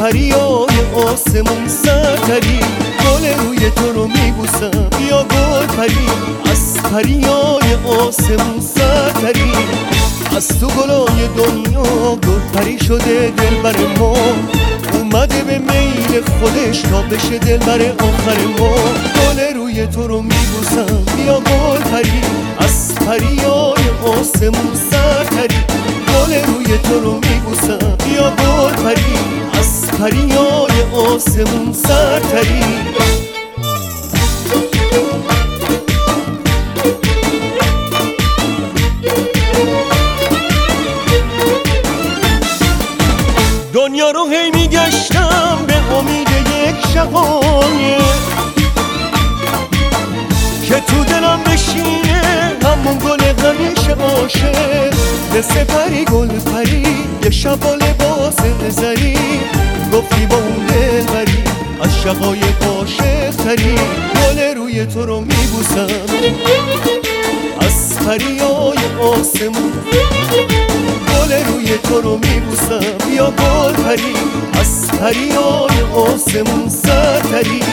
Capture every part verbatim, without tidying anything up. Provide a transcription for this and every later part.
پریای آسمون سرتری، گل روی تو رو میبوسم بیا گل پری، از پریای آسمون سرتری، از تو گلای دنیا گل پری شده دلبر ما، اومده به میل خودش تا بشه دلبر آخر ما. گل روی تو رو میبوسم بیا گل پری، از پریای آسمون سرتری، گل روی تو رو میبوسم بیا گل پری، از پریای آسمون سرتری. دنیا رو هی میگشتم به امید یک شقایق که تو دلم بشینه همون گل همیشه عاشق، مثل پری گل پری یه شب با لباس زری، گفتی با اون دل بری از شقایق عاشق تری، گل روی تو رو میبوسم از پریای آسمون، گل روی تو رو میبوسم بیا گل پری، از پریای آسمون سرتری.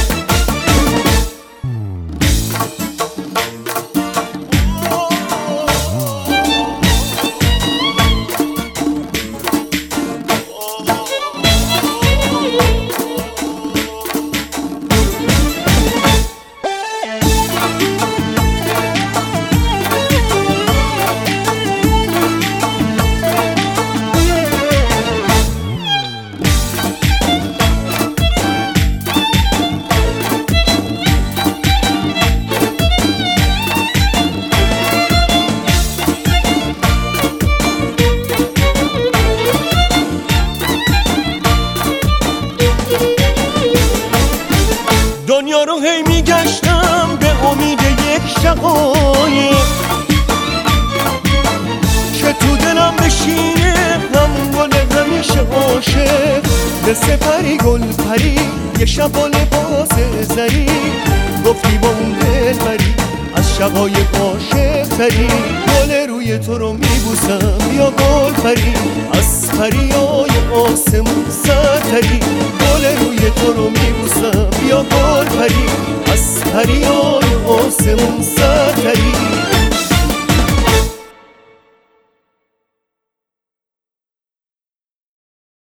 دنیا رو هی میگشتم به امید یک شقایق که تو دلم بشینه همون گل همیشه عاشق، مثل پری گل پری یه شب با لباس زری، گفتی با اون دل بری از شقایق عاشق تری، گل روی تو رو میبوسم بیا گل پری، از پریای آسمون سرتری، گل روی تو رو میبوسم بیا گل پری، از پریای آسمون سرتری.